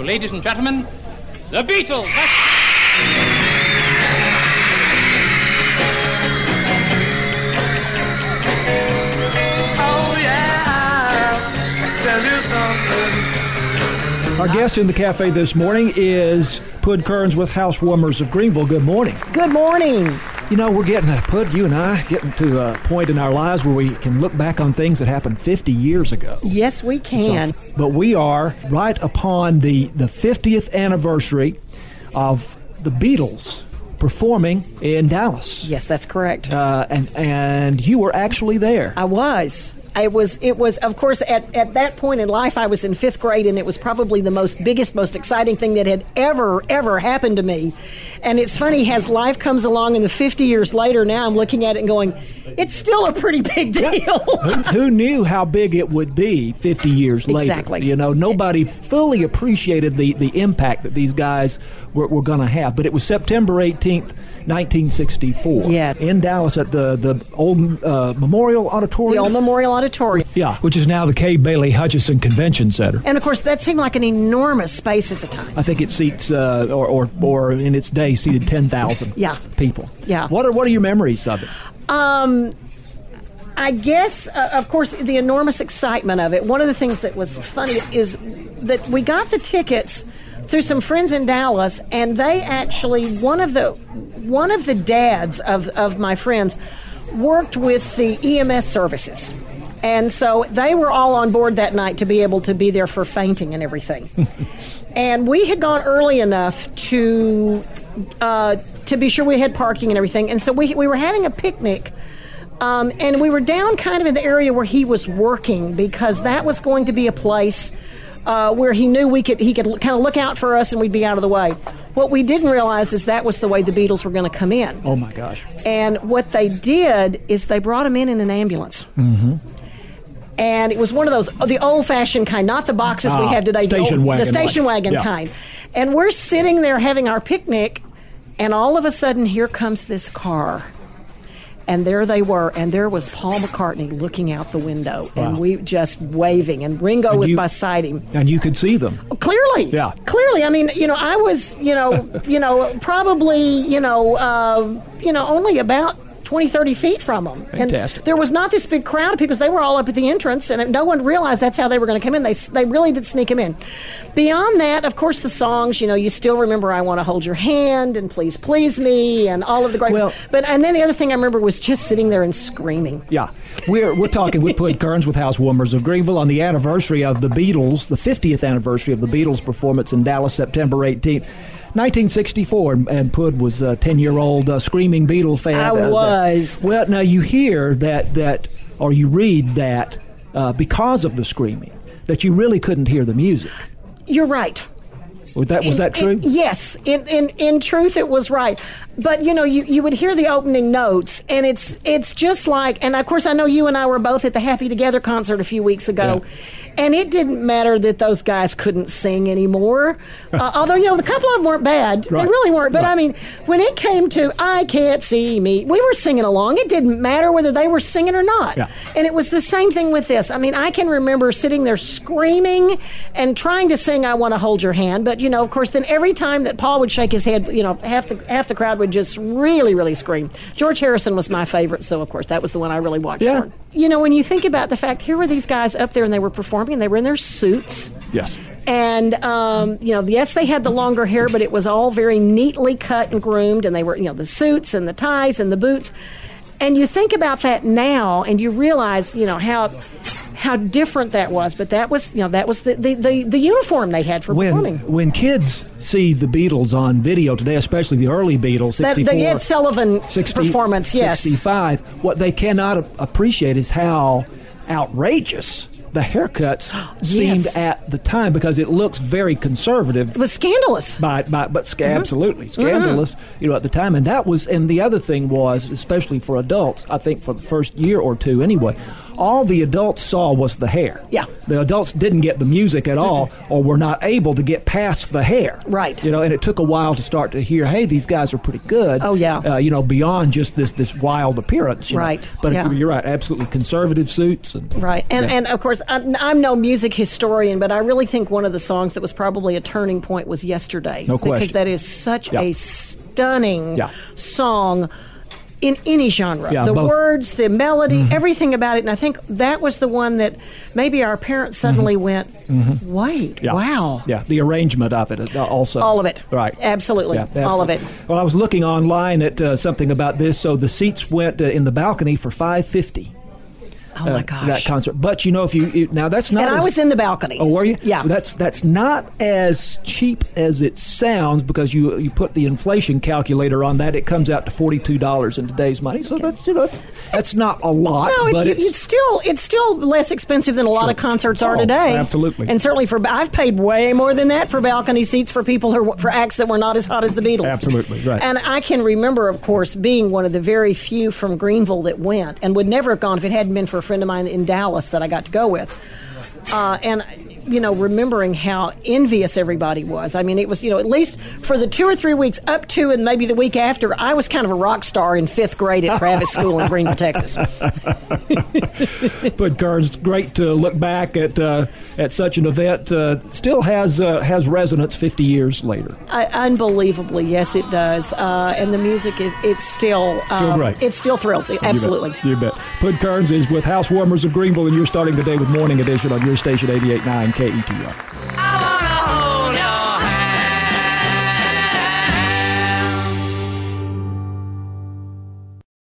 to ladies and gentlemen, the Beatles. Oh yeah, I'll tell you something. Our guest in the cafe this morning is Pud Kearns with Housewarmers of Greenville. Good morning. Good morning. You know, we're Pud, you and I, getting to a point in our lives where we can look back on things that happened 50 years ago. Yes, we can. But we are right upon the 50th anniversary of the Beatles performing in Dallas. Yes, that's correct. And you were actually there. I was. It was, of course, at that point in life, I was in 5th grade, and it was probably the biggest, most exciting thing that had ever happened to me. And it's funny, as life comes along, and the 50 years later, now I'm looking at it and going, it's still a pretty big deal. Who knew how big it would be 50 years later? Exactly. You know, nobody fully appreciated the impact that these guys were going to have. But it was September 18th, 1964. Yeah. In Dallas at the old Memorial Auditorium. The old Memorial Auditorium. Yeah, which is now the Kay Bailey Hutchison Convention Center. And, of course, that seemed like an enormous space at the time. I think it seats, or in its day, seated 10,000 people. Yeah. What are your memories of it? I guess, of course, the enormous excitement of it. One of the things that was funny is that we got the tickets through some friends in Dallas, and they actually, one of the dads of my friends worked with the EMS services. And so they were all on board that night to be able to be there for fainting and everything. And we had gone early enough to be sure we had parking and everything. And so we were having a picnic, and we were down kind of in the area where he was working, because that was going to be a place where he knew he could kind of look out for us and we'd be out of the way. What we didn't realize is that was the way the Beatles were going to come in. Oh, my gosh. And what they did is they brought him in an ambulance. Mm-hmm. And it was one of those, the old-fashioned kind, not the boxes we have today. The station wagon kind. And we're sitting there having our picnic, and all of a sudden, here comes this car. And there they were, and there was Paul McCartney looking out the window, and we just waving, and Ringo was beside him. And you could see them. Clearly. Yeah. Clearly. I mean, I was, probably, only about 20, 30 feet from them. Fantastic. And there was not this big crowd of people, because they were all up at the entrance, and no one realized that's how they were going to come in. They really did sneak them in. Beyond that, of course, the songs, you still remember I Want to Hold Your Hand and Please Please Me and all of the great... And then the other thing I remember was just sitting there and screaming. Yeah. We're talking with Pud Kearns with Housewarmers of Greenville on the anniversary of the Beatles, the 50th anniversary of the Beatles performance in Dallas, September 18th. 1964, and Pud was a 10-year-old screaming Beatle fan. I was. Well, now you hear that, or you read that because of the screaming, that you really couldn't hear the music. You're right. Was that true? Yes. In truth, it was right. But, you would hear the opening notes, and it's just like, and of course, I know you and I were both at the Happy Together concert a few weeks ago, and it didn't matter that those guys couldn't sing anymore. Although, the couple of them weren't bad. Right. They really weren't. But, I mean, when it came to I Can't See Me, we were singing along. It didn't matter whether they were singing or not. Yeah. And it was the same thing with this. I mean, I can remember sitting there screaming and trying to sing I Want to Hold Your Hand, but, of course, then every time that Paul would shake his head, half the crowd would just really, really scream. George Harrison was my favorite, so, of course, that was the one I really watched for. When you think about the fact, here were these guys up there, and they were performing, and they were in their suits. Yes. And, yes, they had the longer hair, but it was all very neatly cut and groomed, and they were, the suits and the ties and the boots. And you think about that now, and you realize, how different that was. But that was, the uniform they had for performing. When kids see the Beatles on video today, especially the early Beatles, 64, the Ed Sullivan performance, yes. 65, what they cannot appreciate is how outrageous the haircuts seemed at the time, because it looks very conservative. It was scandalous. Absolutely scandalous, at the time. And the other thing was, especially for adults, I think for the first year or two anyway, all the adults saw was the hair. Yeah. The adults didn't get the music at all, or were not able to get past the hair. Right. And it took a while to start to hear, hey, these guys are pretty good. Oh, yeah. Beyond just this wild appearance. Right. But you're right, absolutely conservative suits. Right. And of course, I'm no music historian, but I really think one of the songs that was probably a turning point was Yesterday. No question. Because that is such a stunning song in any genre. Yeah, the both. words, the melody, everything about it. And I think that was the one that maybe our parents suddenly went, wait, wow. Yeah, the arrangement of it also. All of it. Right. Absolutely. Yeah, all of it. Well, I was looking online at something about this. So the seats went in the balcony for $550. Oh my gosh! That concert, but if you now that's not. And I was in the balcony. Oh, were you? Yeah. That's not as cheap as it sounds because you put the inflation calculator on that. It comes out to $42 in today's money. So that's not a lot. No, but it's still less expensive than a lot of concerts are today. Absolutely. And certainly I've paid way more than that for balcony seats for people for acts that were not as hot as the Beatles. Absolutely right. And I can remember, of course, being one of the very few from Greenville that went and would never have gone if it hadn't been for a friend of mine in Dallas that I got to go with. And remembering how envious everybody was. I mean, it was, at least for the 2 or 3 weeks up to and maybe the week after, I was kind of a rock star in 5th grade at Travis School in Greenville, Texas. But Kearns, great to look back at such an event. Still has resonance 50 years later. Unbelievably, yes, it does. And the music it's still great. It still thrills. Absolutely. You bet. Pud Kearns is with Housewarmers of Greenville, and you're starting the day with Morning Edition on your station 88.9 KETR.